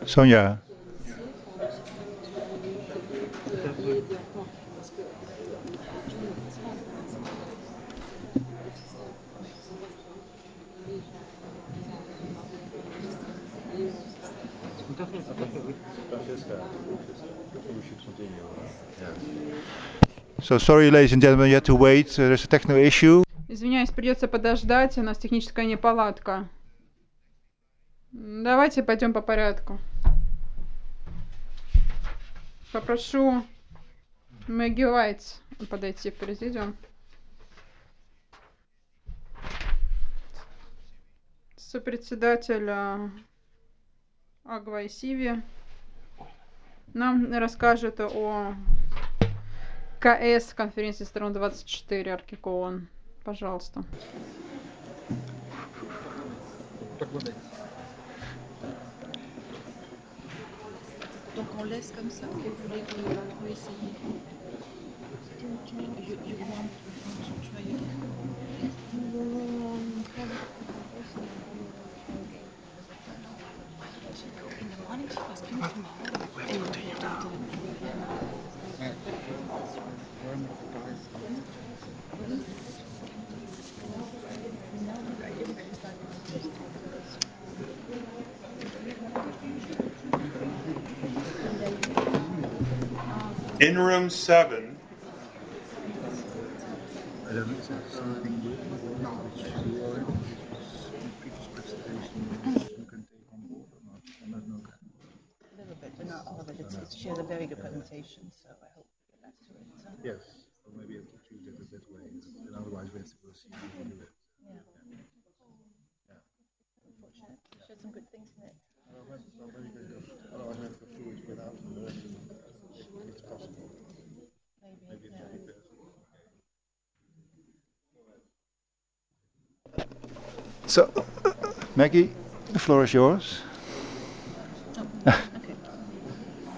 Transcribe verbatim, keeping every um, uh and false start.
Sonja. So sorry, ladies and gentlemen, you had to wait. Uh, there's a technical issue. Извиняюсь, придется подождать, у нас техническая неполадка. Давайте пойдем по порядку. Попрошу Мэгги Уайтс подойти в президиум. Сопредседатель Агва и Сиви нам расскажет о КС, конференции сторон двадцать четыре Аркикоон. Пожалуйста. Donc on laisse comme ça ou vous voulez que réessayer? You, you want you want to try again or? No, no, no, I'm having a presentation and then we will try again. In the morning she was coming tomorrow. We have to continue now. In room seven. I don't know, is there something with, which you already, which was in the previous presentation, which you can take on board or not? I don't know. A little bit, but not all of it. It's, it's, she has a very good presentation, so I hope we get back to it. So. Yes, or maybe I have to choose it a bit way, and otherwise we have to go see how we do it. Yeah. Yeah. Unfortunate. She had some good things in it. Otherwise it's not very good. Otherwise I have to go through it without the rest, if it's possible. Maybe, Maybe it yeah. might be better. So, Maggie, the floor is yours. Oh,